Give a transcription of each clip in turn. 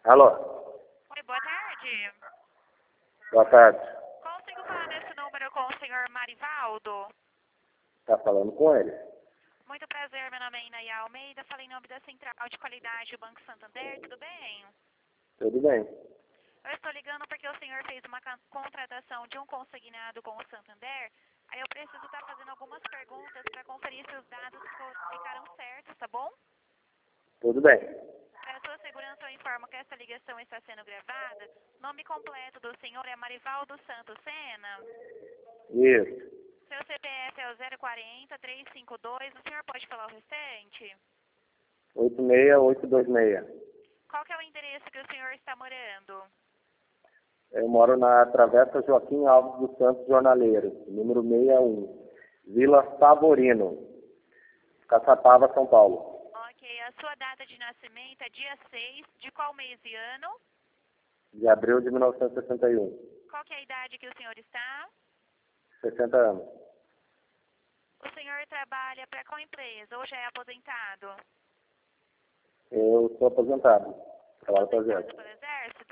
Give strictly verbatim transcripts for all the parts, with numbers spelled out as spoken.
Alô? Oi, boa tarde. Boa tarde. Consigo falar nesse número com o senhor Marivaldo? Tá falando com ele? Muito prazer, meu nome é Inaia Almeida, falei em nome da Central de Qualidade do Banco Santander, tudo bem? Tudo bem. Eu estou ligando porque o senhor fez uma ca- contratação de um consignado com o Santander, aí eu preciso estar fazendo algumas perguntas para conferir se os dados fo- ficaram certos, tá bom? Tudo bem. Para sua segurança, eu informo que essa ligação está sendo gravada. Nome completo do senhor é Marivaldo Santos Sena. Isso. Seu C P F é o zero quatro zero, três cinco dois. O senhor pode falar o restante? oito seis oito dois seis. Qual que é o endereço que o senhor está morando? Eu moro na Travessa Joaquim Alves dos Santos Jornaleiro, número sessenta e um, Vila Savorino, Caçapava, São Paulo. Ok. A sua data de nascimento é dia seis de qual mês e ano? De abril de mil novecentos e sessenta e um. Qual que é a idade que o senhor está? sessenta anos. O senhor trabalha para qual empresa ou já é aposentado? Eu sou aposentado. Trabalho para o Aposentado Exército. pelo Exército?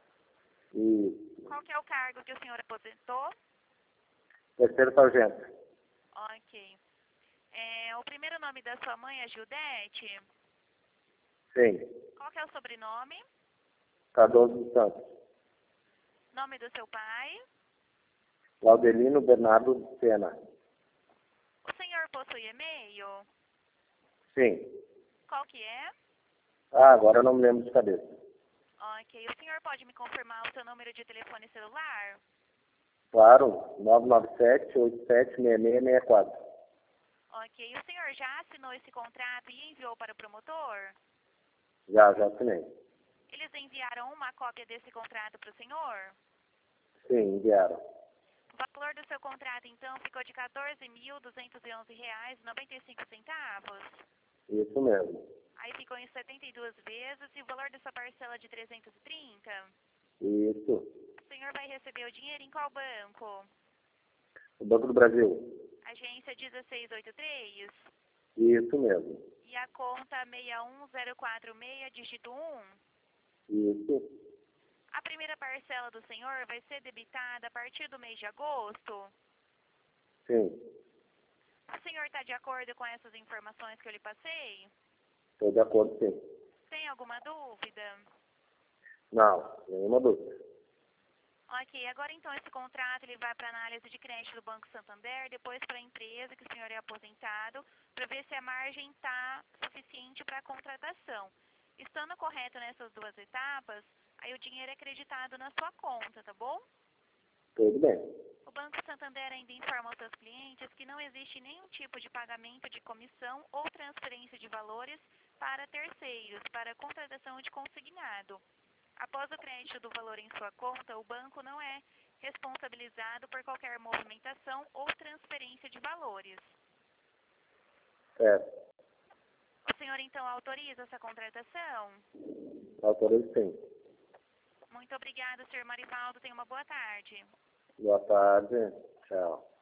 E Qual que é o cargo que o senhor aposentou? terceiro sargento. Ok. É, o primeiro nome da sua mãe é Gildete? Sim. Qual que é o sobrenome? Cardoso dos Santos. Nome do seu pai? Laudelino Bernardo Sena. O senhor possui e-mail? Sim. Qual que é? Ah, agora eu não me lembro de cabeça. Ok. O senhor pode me confirmar o seu número de telefone celular? Claro, nove nove sete, oito sete, seis seis seis quatro. Ok. O senhor já assinou esse contrato e enviou para o promotor? Já, já assinei. Eles enviaram uma cópia desse contrato para o senhor? Sim, enviaram. O valor do seu contrato, então, ficou de quatorze mil duzentos e onze reais e noventa e cinco centavos. Isso mesmo. Aí ficou em setenta e duas vezes e o valor dessa parcela de trezentos e trinta. Isso. O senhor vai receber o dinheiro em qual banco? O Banco do Brasil. Agência dezesseis oitenta e três. Isso mesmo. E a conta seis um zero quatro seis, dígito um. Isso. A primeira parcela do senhor vai ser debitada a partir do mês de agosto? Sim. O senhor está de acordo com essas informações que eu lhe passei? Estou de acordo, sim. Tem alguma dúvida? Não, nenhuma dúvida. Ok, agora então esse contrato ele vai para análise de crédito do Banco Santander, depois para a empresa que o senhor é aposentado, para ver se a margem está suficiente para a contratação. Estando correto nessas duas etapas, aí o dinheiro é acreditado na sua conta, tá bom? Tudo bem. O Banco Santander ainda informa aos seus clientes que não existe nenhum tipo de pagamento de comissão ou transferência de valores para terceiros, para contratação de consignado. Após o crédito do valor em sua conta, o banco não é responsabilizado por qualquer movimentação ou transferência de valores. Certo. O senhor então autoriza essa contratação? Autorizo, sim. Muito obrigada, senhor Marivaldo. Tenha uma boa tarde. Boa tarde. Tchau.